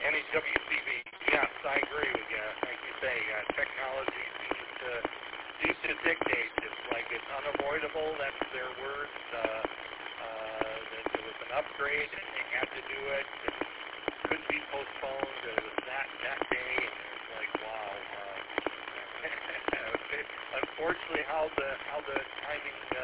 NHWCB. Yes, I agree with you. Like you say, technology seems to dictate. It's like it's unavoidable. That's their words. That there was an upgrade and they had to do it. It could be postponed. It was that day, and it's like, wow. Unfortunately, how the timing